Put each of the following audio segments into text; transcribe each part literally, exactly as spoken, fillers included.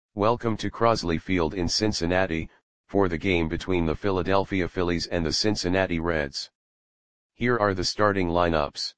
Welcome to Crosley Field in Cincinnati, for the game between the Philadelphia Phillies and the Cincinnati Reds. Here are the starting lineups.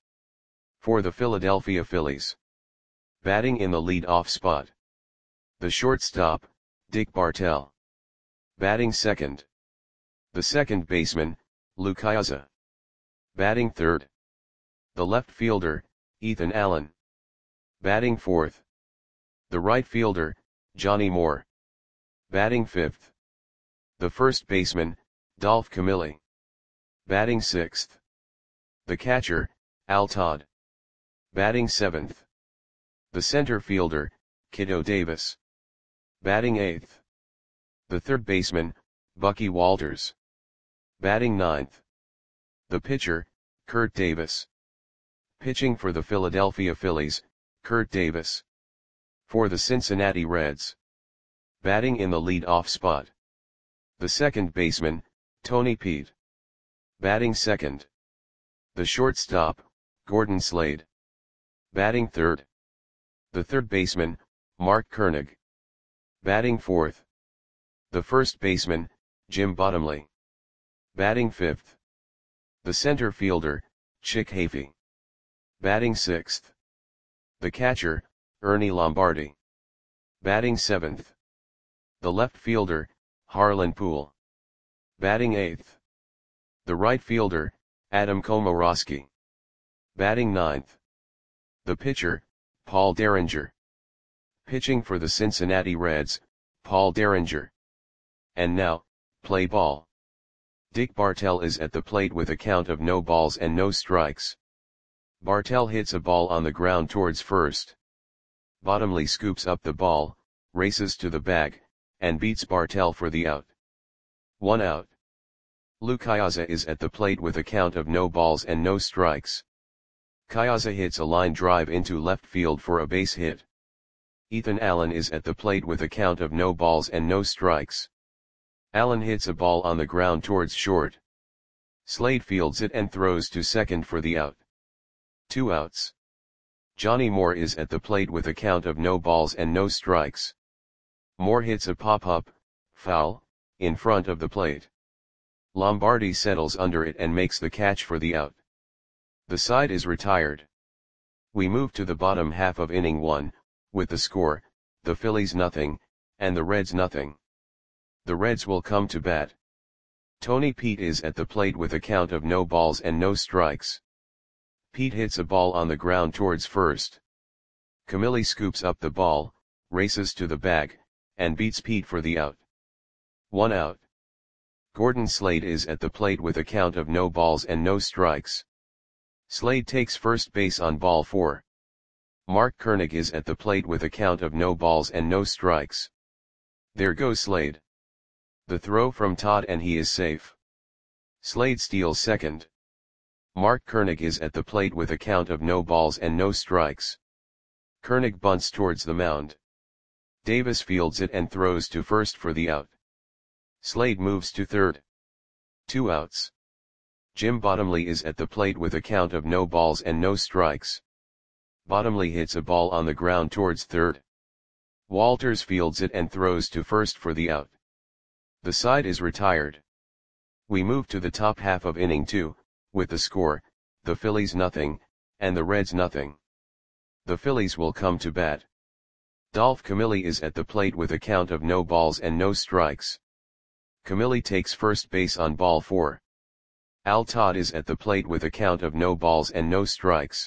For the Philadelphia Phillies. Batting in the lead-off spot. The shortstop, Dick Bartell. Batting second. The second baseman, Lou Piniella. Batting third. The left fielder, Ethan Allen. Batting fourth. The right fielder, Johnny Moore. Batting fifth. The first baseman, Dolph Camilli. Batting sixth. The catcher, Al Todd. Batting seventh. The center fielder, Kiddo Davis. Batting eighth. The third baseman, Bucky Walters. Batting ninth. The pitcher, Kurt Davis. Pitching for the Philadelphia Phillies, Kurt Davis. For the Cincinnati Reds. Batting in the lead-off spot. The second baseman, Tony Peete. Batting second. The shortstop, Gordon Slade. Batting third. The third baseman, Mark Koenig. Batting fourth. The first baseman, Jim Bottomley. Batting fifth. The center fielder, Chick Hafey. Batting sixth. The catcher, Ernie Lombardi. Batting seventh. The left fielder, Harlan Poole. Batting eighth. The right fielder, Adam Komoroski. Batting ninth. The pitcher, Paul Derringer. Pitching for the Cincinnati Reds, Paul Derringer. And now, play ball. Dick Bartell is at the plate with a count of no balls and no strikes. Bartell hits a ball on the ground towards first. Bottomley scoops up the ball, races to the bag, and beats Bartell for the out. One out. Lou Piniella is at the plate with a count of no balls and no strikes. Piniella hits a line drive into left field for a base hit. Ethan Allen is at the plate with a count of no balls and no strikes. Allen hits a ball on the ground towards short. Slade fields it and throws to second for the out. Two outs. Johnny Moore is at the plate with a count of no balls and no strikes. Moore hits a pop-up, foul, in front of the plate. Lombardi settles under it and makes the catch for the out. The side is retired. We move to the bottom half of inning one, with the score, the Phillies nothing, and the Reds nothing. The Reds will come to bat. Tony Peete is at the plate with a count of no balls and no strikes. Peete hits a ball on the ground towards first. Camilli scoops up the ball, races to the bag, and beats Peete for the out. One out. Gordon Slade is at the plate with a count of no balls and no strikes. Slade takes first base on ball four. Mark Koenig is at the plate with a count of no balls and no strikes. There goes Slade. The throw from Todd and he is safe. Slade steals second. Mark Koenig is at the plate with a count of no balls and no strikes. Koenig bunts towards the mound. Davis fields it and throws to first for the out. Slade moves to third. Two outs. Jim Bottomley is at the plate with a count of no balls and no strikes. Bottomley hits a ball on the ground towards third. Walters fields it and throws to first for the out. The side is retired. We move to the top half of inning two, with the score, the Phillies nothing, and the Reds nothing. The Phillies will come to bat. Dolph Camilli is at the plate with a count of no balls and no strikes. Camilli takes first base on ball four. Al Todd is at the plate with a count of no balls and no strikes.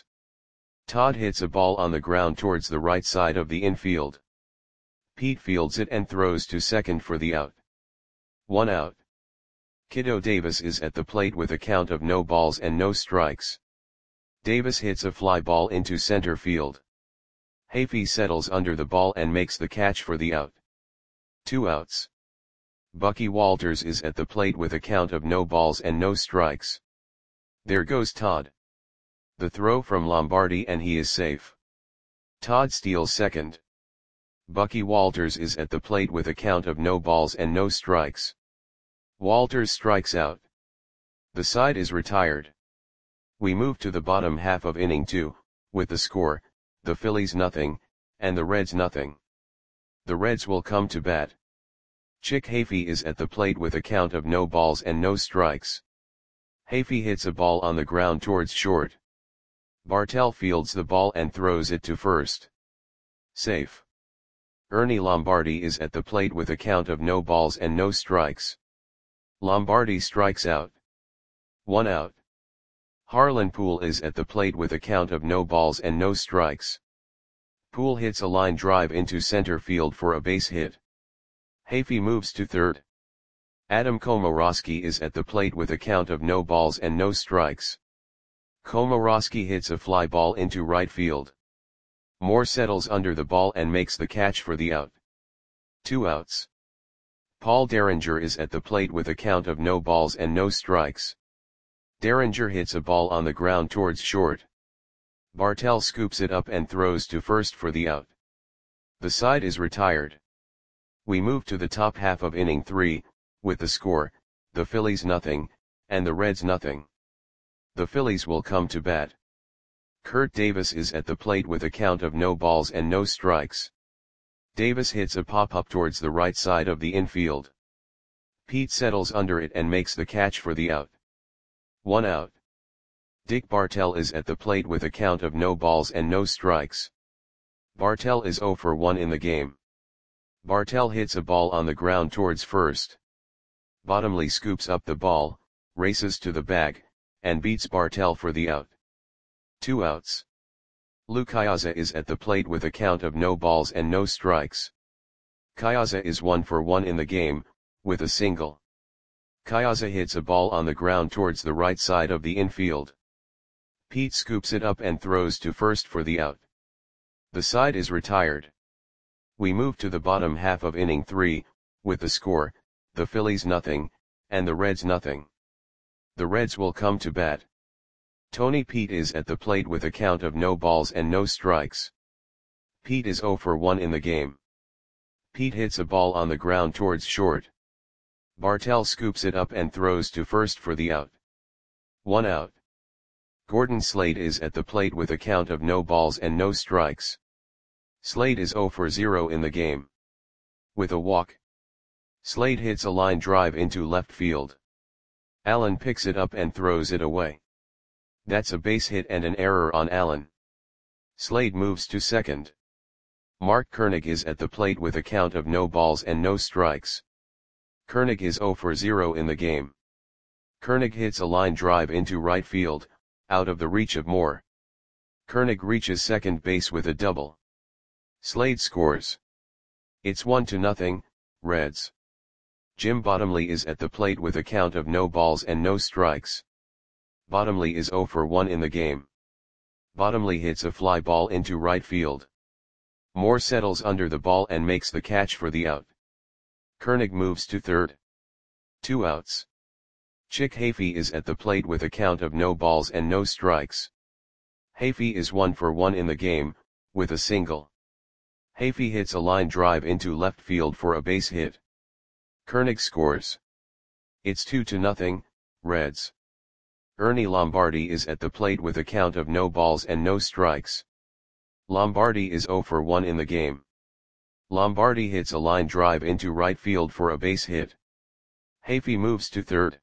Todd hits a ball on the ground towards the right side of the infield. Peete fields it and throws to second for the out. One out. Kiddo Davis is at the plate with a count of no balls and no strikes. Davis hits a fly ball into center field. Hafey settles under the ball and makes the catch for the out. Two outs. Bucky Walters is at the plate with a count of no balls and no strikes. There goes Todd. The throw from Lombardi and he is safe. Todd steals second. Bucky Walters is at the plate with a count of no balls and no strikes. Walters strikes out. The side is retired. We move to the bottom half of inning two, with the score, the Phillies nothing, and the Reds nothing. The Reds will come to bat. Chick Hafey is at the plate with a count of no balls and no strikes. Hafey hits a ball on the ground towards short. Bartell fields the ball and throws it to first. Safe. Ernie Lombardi is at the plate with a count of no balls and no strikes. Lombardi strikes out. One out. Harlan Poole is at the plate with a count of no balls and no strikes. Poole hits a line drive into center field for a base hit. Hafey moves to third. Adam Komorowski is at the plate with a count of no balls and no strikes. Komorowski hits a fly ball into right field. Moore settles under the ball and makes the catch for the out. Two outs. Paul Derringer is at the plate with a count of no balls and no strikes. Derringer hits a ball on the ground towards short. Bartell scoops it up and throws to first for the out. The side is retired. We move to the top half of inning three, with the score, the Phillies nothing, and the Reds nothing. The Phillies will come to bat. Kurt Davis is at the plate with a count of no balls and no strikes. Davis hits a pop-up towards the right side of the infield. Pete settles under it and makes the catch for the out. One out. Dick Bartell is at the plate with a count of no balls and no strikes. Bartell is oh for one in the game. Bartell hits a ball on the ground towards first. Bottomley scoops up the ball, races to the bag, and beats Bartell for the out. Two outs. Lou Kyaza is at the plate with a count of no balls and no strikes. Kyaza is one for one in the game, with a single. Kyaza hits a ball on the ground towards the right side of the infield. Pete scoops it up and throws to first for the out. The side is retired. We move to the bottom half of inning three, with the score, the Phillies nothing, and the Reds nothing. The Reds will come to bat. Tony Pete is at the plate with a count of no balls and no strikes. Pete is oh for one in the game. Pete hits a ball on the ground towards short. Bartell scoops it up and throws to first for the out. One out. Gordon Slade is at the plate with a count of no balls and no strikes. Slade is oh for zero in the game. With a walk. Slade hits a line drive into left field. Allen picks it up and throws it away. That's a base hit and an error on Allen. Slade moves to second. Mark Koenig is at the plate with a count of no balls and no strikes. Koenig is oh for zero in the game. Koenig hits a line drive into right field, out of the reach of Moore. Koenig reaches second base with a double. Slade scores. It's one to nothing, Reds. Jim Bottomley is at the plate with a count of no balls and no strikes. Bottomley is oh for one in the game. Bottomley hits a fly ball into right field. Moore settles under the ball and makes the catch for the out. Koenig moves to third. Two outs. Chick Hafey is at the plate with a count of no balls and no strikes. Hafey is one for one in the game, with a single. Hafey hits a line drive into left field for a base hit. Koenig scores. It's two to nothing, Reds. Ernie Lombardi is at the plate with a count of no balls and no strikes. Lombardi is oh for one in the game. Lombardi hits a line drive into right field for a base hit. Hafey moves to third.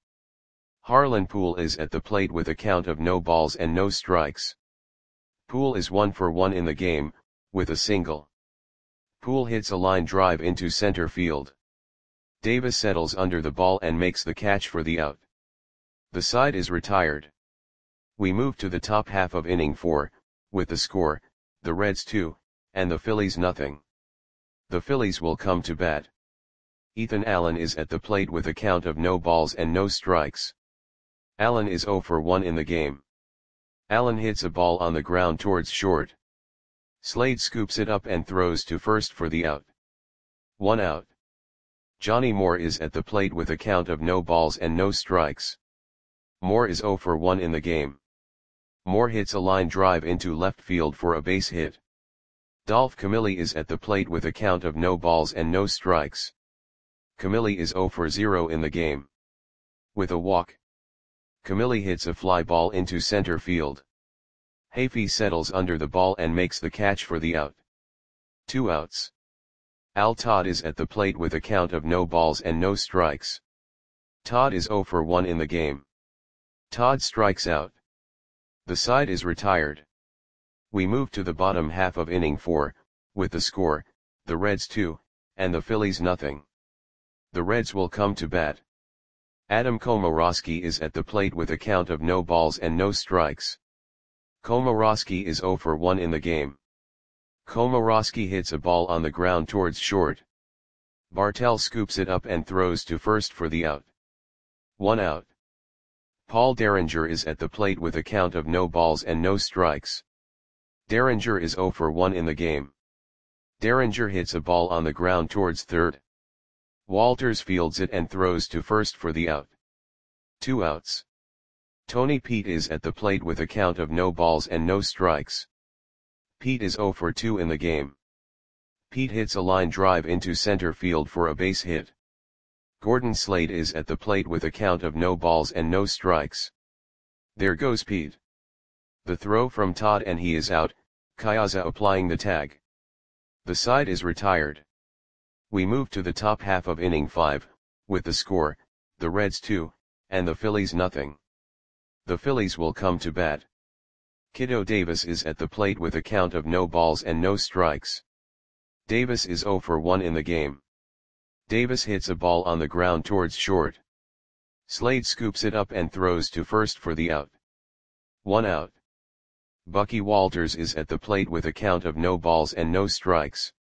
Harlan Poole is at the plate with a count of no balls and no strikes. Poole is one for one in the game, with a single. Poole hits a line drive into center field. Davis settles under the ball and makes the catch for the out. The side is retired. We move to the top half of inning four, with the score, the Reds two, and the Phillies nothing. The Phillies will come to bat. Ethan Allen is at the plate with a count of no balls and no strikes. Allen is oh for one in the game. Allen hits a ball on the ground towards short. Slade scoops it up and throws to first for the out. One out. Johnny Moore is at the plate with a count of no balls and no strikes. Moore is oh for one in the game. Moore hits a line drive into left field for a base hit. Dolph Camilli is at the plate with a count of no balls and no strikes. Camilli is oh for zero in the game. With a walk. Camilli hits a fly ball into center field. Hafey settles under the ball and makes the catch for the out. Two outs. Al Todd is at the plate with a count of no balls and no strikes. Todd is zero for one in the game. Todd strikes out. The side is retired. We move to the bottom half of inning four, with the score, the Reds two, and the Phillies nothing. The Reds will come to bat. Adam Komorowski is at the plate with a count of no balls and no strikes. Komorowski is zero for one in the game. Komorowski hits a ball on the ground towards short. Bartell scoops it up and throws to first for the out. One out. Paul Derringer is at the plate with a count of no balls and no strikes. Derringer is zero for one in the game. Derringer hits a ball on the ground towards third. Walters fields it and throws to first for the out. Two outs. Tony Pete is at the plate with a count of no balls and no strikes. Pete is zero for two in the game. Pete hits a line drive into center field for a base hit. Gordon Slade is at the plate with a count of no balls and no strikes. There goes Pete. The throw from Todd and he is out, Kayaza applying the tag. The side is retired. We move to the top half of inning five, with the score, the Reds two, and the Phillies nothing. The Phillies will come to bat. Kiddo Davis is at the plate with a count of no balls and no strikes. Davis is zero for one in the game. Davis hits a ball on the ground towards short. Slade scoops it up and throws to first for the out. One out. Bucky Walters is at the plate with a count of no balls and no strikes.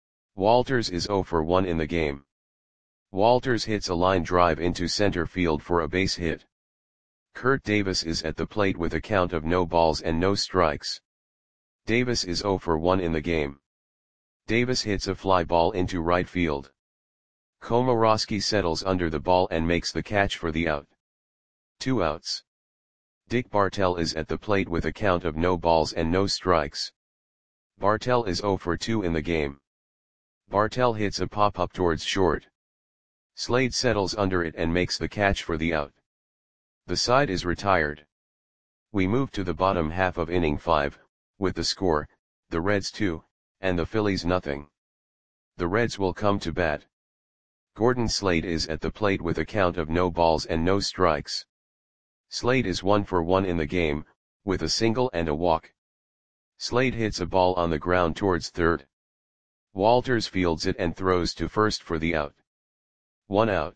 Walters is zero for one in the game. Walters hits a line drive into center field for a base hit. Kurt Davis is at the plate with a count of no balls and no strikes. Davis is zero for one in the game. Davis hits a fly ball into right field. Komorowski settles under the ball and makes the catch for the out. Two outs. Dick Bartell is at the plate with a count of no balls and no strikes. Bartell is zero for two in the game. Bartell hits a pop-up towards short. Slade settles under it and makes the catch for the out. The side is retired. We move to the bottom half of inning five, with the score, the Reds two, and the Phillies nothing. The Reds will come to bat. Gordon Slade is at the plate with a count of no balls and no strikes. Slade is one for one in the game, with a single and a walk. Slade hits a ball on the ground towards third. Walters fields it and throws to first for the out. One out.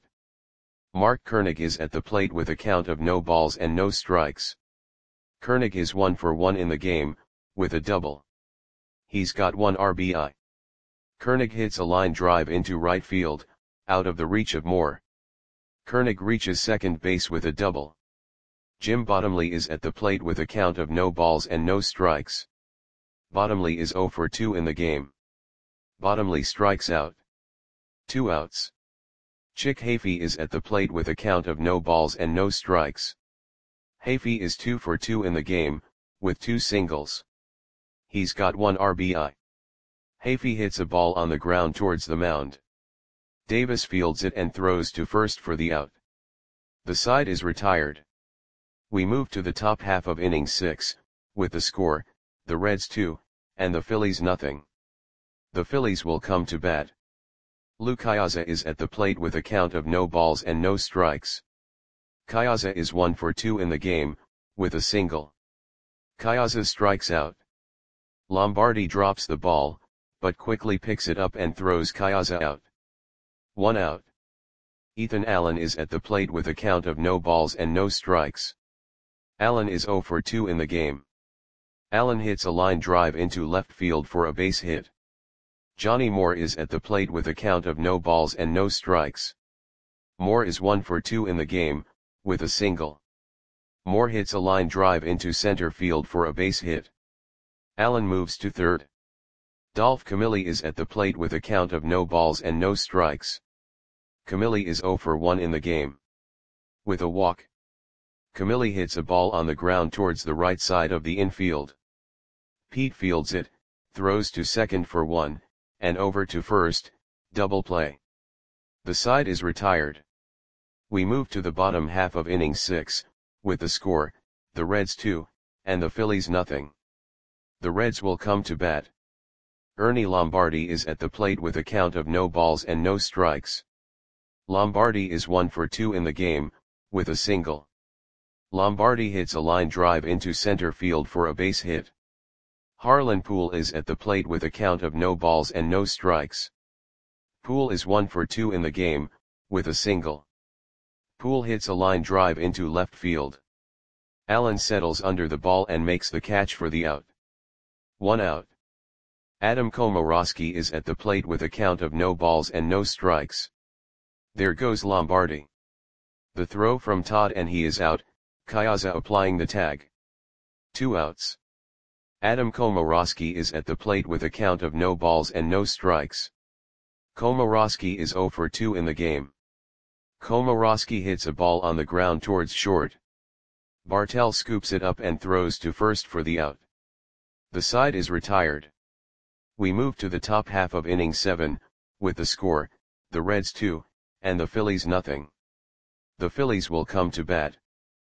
Mark Koenig is at the plate with a count of no balls and no strikes. Koenig is one for one in the game, with a double. He's got one R B I. Koenig hits a line drive into right field, out of the reach of Moore. Koenig reaches second base with a double. Jim Bottomley is at the plate with a count of no balls and no strikes. Bottomley is zero for two in the game. Bottomley strikes out. Two outs. Chick Hafey is at the plate with a count of no balls and no strikes. Hafey is two for two in the game, with two singles. He's got one R B I. Hafey hits a ball on the ground towards the mound. Davis fields it and throws to first for the out. The side is retired. We move to the top half of inning six, with the score, the Reds two, and the Phillies nothing. The Phillies will come to bat. Lou Kayaza is at the plate with a count of no balls and no strikes. Kayaza is one for two in the game, with a single. Kayaza strikes out. Lombardi drops the ball, but quickly picks it up and throws Kayaza out. One out. Ethan Allen is at the plate with a count of no balls and no strikes. Allen is zero for two in the game. Allen hits a line drive into left field for a base hit. Johnny Moore is at the plate with a count of no balls and no strikes. Moore is one for two in the game, with a single. Moore hits a line drive into center field for a base hit. Allen moves to third. Dolph Camilli is at the plate with a count of no balls and no strikes. Camilli is zero for one in the game. With a walk. Camilli hits a ball on the ground towards the right side of the infield. Pete fields it, throws to second for one, and over to first, double play. The side is retired. We move to the bottom half of inning six, with the score, the Reds two, and the Phillies nothing. The Reds will come to bat. Ernie Lombardi is at the plate with a count of no balls and no strikes. Lombardi is one for two in the game, with a single. Lombardi hits a line drive into center field for a base hit. Harlan Poole is at the plate with a count of no balls and no strikes. Poole is one for two in the game, with a single. Poole hits a line drive into left field. Allen settles under the ball and makes the catch for the out. One out. Adam Komorowski is at the plate with a count of no balls and no strikes. There goes Lombardi. The throw from Todd and he is out, Kayaza applying the tag. Two outs. Adam Komorowski is at the plate with a count of no balls and no strikes. Komorowski is zero for two in the game. Komorowski hits a ball on the ground towards short. Bartell scoops it up and throws to first for the out. The side is retired. We move to the top half of inning seven, with the score, the Reds two, and the Phillies nothing. The Phillies will come to bat.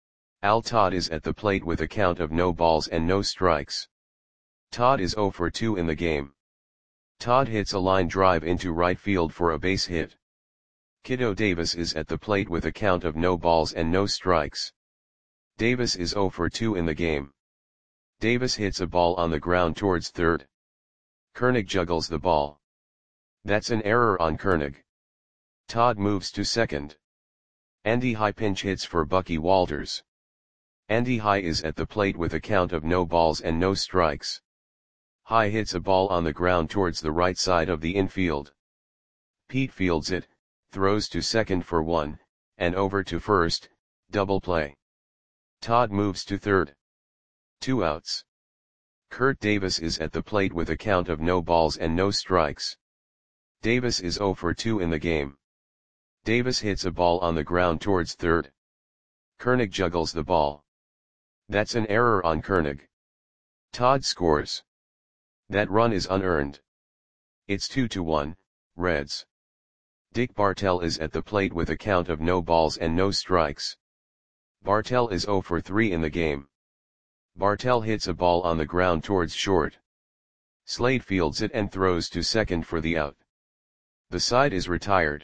Al Todd is at the plate with a count of no balls and no strikes. Todd is zero for two in the game. Todd hits a line drive into right field for a base hit. Kiddo Davis is at the plate with a count of no balls and no strikes. Davis is zero for two in the game. Davis hits a ball on the ground towards third. Koenig juggles the ball. That's an error on Koenig. Todd moves to second. Andy High pinch hits for Bucky Walters. Andy High is at the plate with a count of no balls and no strikes. High hits a ball on the ground towards the right side of the infield. Pete fields it, throws to second for one, and over to first, double play. Todd moves to third. Two outs. Kurt Davis is at the plate with a count of no balls and no strikes. Davis is zero for two in the game. Davis hits a ball on the ground towards third. Koenig juggles the ball. That's an error on Koenig. Todd scores. That run is unearned. It's two to one, Reds. Dick Bartell is at the plate with a count of no balls and no strikes. Bartell is zero for three in the game. Bartell hits a ball on the ground towards short. Slade fields it and throws to second for the out. The side is retired.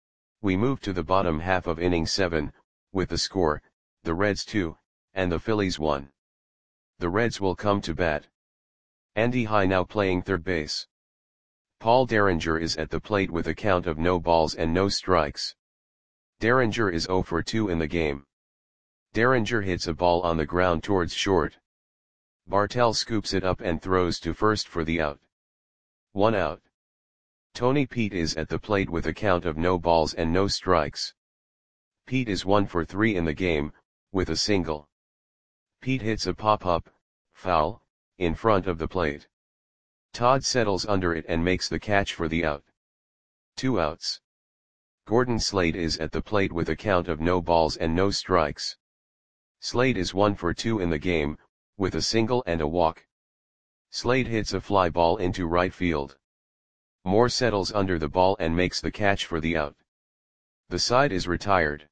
We move to the bottom half of inning seven, with the score, the Reds two, and the Phillies one. The Reds will come to bat. Andy High now playing third base. Paul Derringer is at the plate with a count of no balls and no strikes. Derringer is zero for two in the game. Derringer hits a ball on the ground towards short. Bartell scoops it up and throws to first for the out. One out. Tony Pete is at the plate with a count of no balls and no strikes. Pete is one for three in the game, with a single. Pete hits a pop-up, foul, in front of the plate. Todd settles under it and makes the catch for the out. Two outs. Gordon Slade is at the plate with a count of no balls and no strikes. Slade is one for two in the game, with a single and a walk. Slade hits a fly ball into right field. Moore settles under the ball and makes the catch for the out. The side is retired.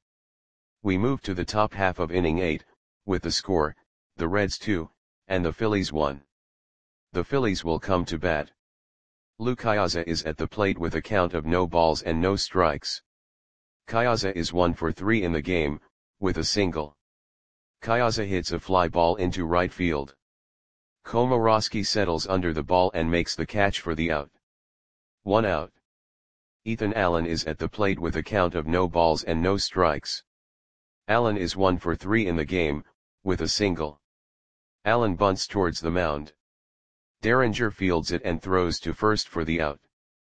We move to the top half of inning eight, with the score, the Reds two, and the Phillies one. The Phillies will come to bat. Lou Kayaza is at the plate with a count of no balls and no strikes. Kayaza is one for three in the game, with a single. Kayaza hits a fly ball into right field. Komorowski settles under the ball and makes the catch for the out. One out. Ethan Allen is at the plate with a count of no balls and no strikes. Allen is one for three in the game, with a single. Allen bunts towards the mound. Derringer fields it and throws to first for the out.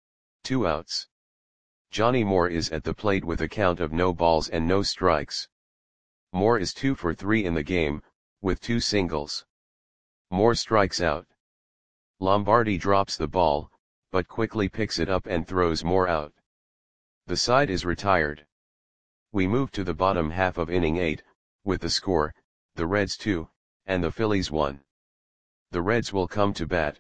Two outs. Johnny Moore is at the plate with a count of no balls and no strikes. Moore is two for three in the game, with two singles. Moore strikes out. Lombardi drops the ball, but quickly picks it up and throws Moore out. The side is retired. We move to the bottom half of inning eight, with the score, the Reds two, and the Phillies one. The Reds will come to bat.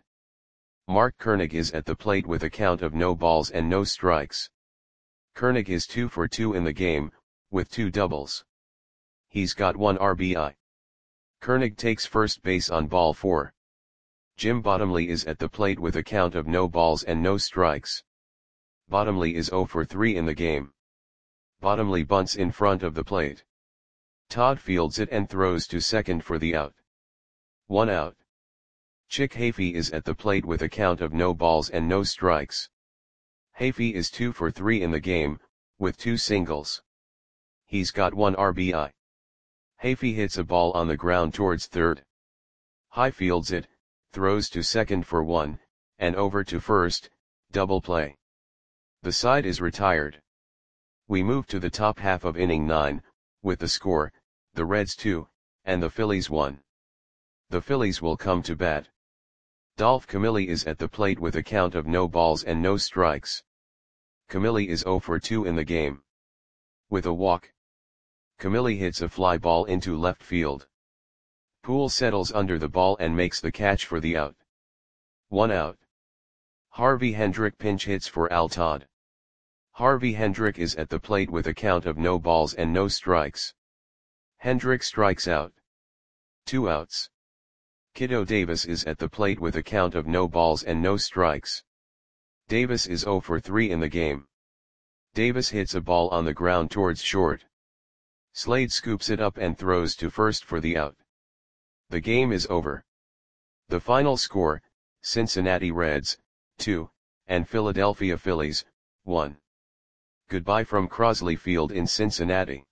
Mark Koenig is at the plate with a count of no balls and no strikes. Koenig is two for two in the game, with two doubles. He's got one R B I. Koenig takes first base on ball four. Jim Bottomley is at the plate with a count of no balls and no strikes. Bottomley is zero for three in the game. Bottomley bunts in front of the plate. Todd fields it and throws to second for the out. One out. Chick Hafey is at the plate with a count of no balls and no strikes. Hafey is two for three in the game, with two singles. He's got one R B I. Hafey hits a ball on the ground towards third. High fields it, throws to second for one, and over to first, double play. The side is retired. We move to the top half of inning nine, with the score, the Reds two, and the Phillies one. The Phillies will come to bat. Dolph Camilli is at the plate with a count of no balls and no strikes. Camilli is zero for two in the game. With a walk, Camilli hits a fly ball into left field. Poole settles under the ball and makes the catch for the out. One out. Harvey Hendrick pinch hits for Al Todd. Harvey Hendrick is at the plate with a count of no balls and no strikes. Hendrick strikes out. Two outs. Kiddo Davis is at the plate with a count of no balls and no strikes. Davis is zero for three in the game. Davis hits a ball on the ground towards short. Slade scoops it up and throws to first for the out. The game is over. The final score, Cincinnati Reds, two, and Philadelphia Phillies, one. Goodbye from Crosley Field in Cincinnati.